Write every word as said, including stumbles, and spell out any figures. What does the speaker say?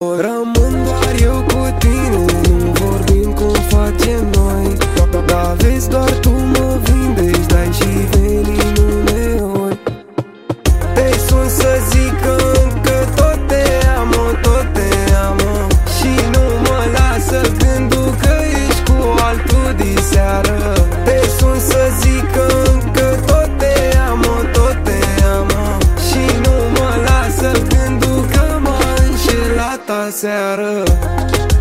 Rămân doar eu cu tine, nu vorbim cum facem noi. Dar vezi, doar tu mă vindești, dai și veni uneori. Te sun să zic că încă tot te amo, tot te amo. Și nu mă lasă gândul că ești cu altul diseară. Te sun să zic că încă tot te amo, tot te amo. Și nu mă lasă gândul că m-a înșelat aseară.